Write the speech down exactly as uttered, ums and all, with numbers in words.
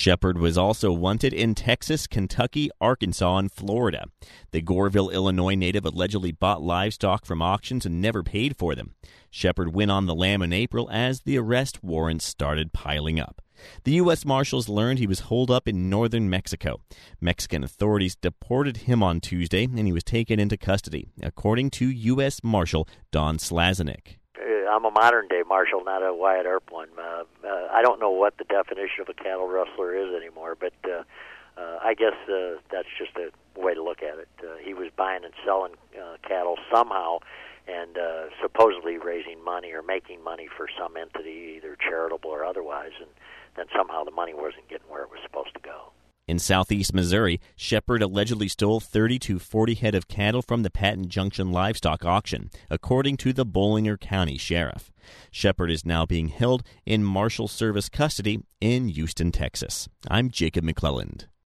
Shepard was also wanted in Texas, Kentucky, Arkansas, and Florida. The Goreville, Illinois native allegedly bought livestock from auctions and never paid for them. Shepard went on the lam in April as the arrest warrants started piling up. The U S Marshals learned he was holed up in northern Mexico. Mexican authorities deported him on Tuesday, and he was taken into custody, according to U S Marshal Don Slazenik. I'm a modern-day marshal, not a Wyatt Earp one. Uh, uh, I don't know what the definition of a cattle rustler is anymore, but uh, uh, I guess uh, that's just a way to look at it. Uh, he was buying and selling uh, cattle somehow and uh, supposedly raising money or making money for some entity, either charitable or otherwise, and then somehow the money wasn't getting where it was supposed to go. In southeast Missouri, Shepard allegedly stole thirty to forty head of cattle from the Patton Junction livestock auction, according to the Bollinger County Sheriff. Shepard is now being held in Marshal Service custody in Houston, Texas. I'm Jacob McClelland.